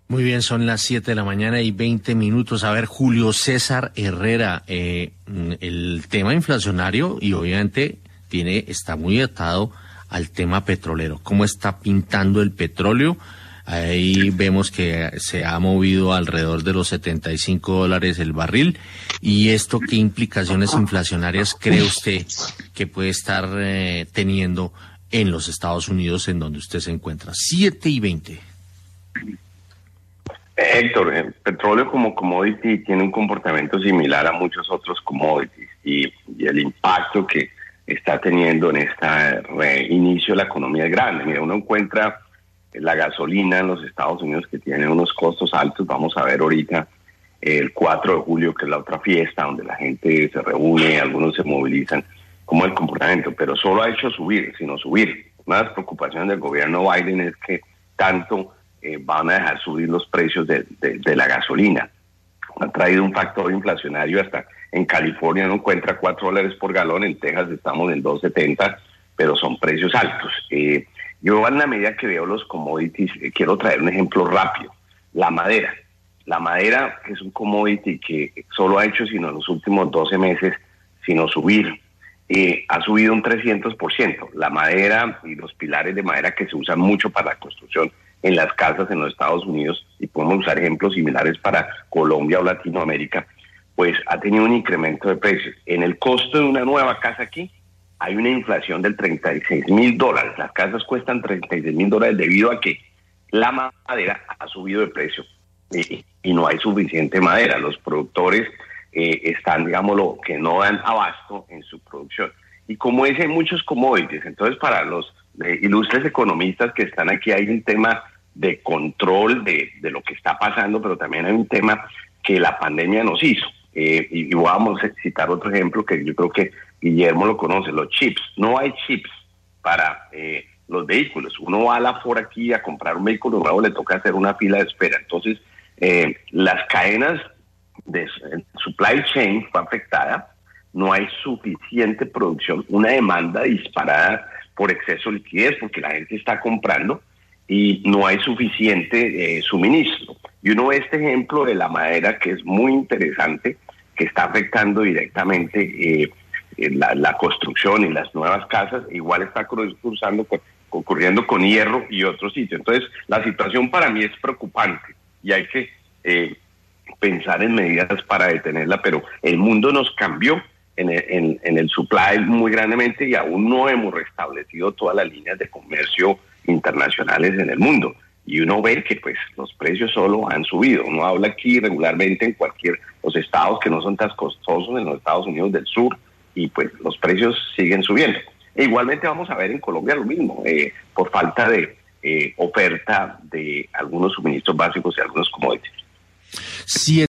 Muy bien, son las 7 de la mañana y 20 minutos. A ver, Julio César Herrera, el tema inflacionario y obviamente está muy atado al tema petrolero. ¿Cómo está pintando el petróleo? Ahí vemos que se ha movido alrededor de los $75 el barril. ¿Y esto qué implicaciones inflacionarias cree usted que puede estar teniendo en los Estados Unidos, en donde usted se encuentra? 7:20. Héctor, el petróleo como commodity tiene un comportamiento similar a muchos otros commodities y el impacto que está teniendo en este reinicio de la economía es grande. Mira, uno encuentra la gasolina en los Estados Unidos que tiene unos costos altos. Vamos a ver ahorita el 4 de julio, que es la otra fiesta donde la gente se reúne, algunos se movilizan, como el comportamiento, pero solo ha hecho subir, sino subir. Una de las preocupaciones del gobierno Biden es que tanto van a dejar subir los precios de la gasolina. Han traído un factor inflacionario hasta en California no encuentra $4 por galón, en Texas estamos en 2.70, pero son precios altos. Yo en la medida que veo los commodities, quiero traer un ejemplo rápido. La madera, que es un commodity que solo ha hecho, sino en los últimos 12 meses, sino subir. Ha subido un 300%. La madera y los pilares de madera que se usan mucho para la construcción en las casas en los Estados Unidos, y podemos usar ejemplos similares para Colombia o Latinoamérica, pues ha tenido un incremento de precios. En el costo de una nueva casa aquí hay una inflación del $36,000. Las casas cuestan $36,000 debido a que la madera ha subido de precio y no hay suficiente madera. Los productores están, digámoslo, que no dan abasto en su producción. Y como es en muchos commodities, entonces para los ilustres economistas que están aquí hay un tema de control de lo que está pasando, pero también hay un tema que la pandemia nos hizo. Y vamos a citar otro ejemplo que yo creo que Guillermo lo conoce, los chips. No hay chips para los vehículos. Uno va a la Ford aquí a comprar un vehículo nuevo, le toca hacer una fila de espera. Entonces, las cadenas de supply chain fue afectada, no hay suficiente producción, una demanda disparada por exceso de liquidez porque la gente está comprando y no hay suficiente suministro. Y uno ve este ejemplo de la madera que es muy interesante, que está afectando directamente la construcción y las nuevas casas, igual está ocurriendo con hierro y otros sitios. Entonces, la situación para mí es preocupante y hay que pensar en medidas para detenerla, pero el mundo nos cambió en el supply muy grandemente y aún no hemos restablecido todas las líneas de comercio internacionales en el mundo. Y uno ve que pues los precios solo han subido. Uno habla aquí regularmente en los estados que no son tan costosos, en los Estados Unidos del sur, y pues los precios siguen subiendo. E igualmente vamos a ver en Colombia lo mismo, por falta de oferta de algunos suministros básicos y algunos commodities.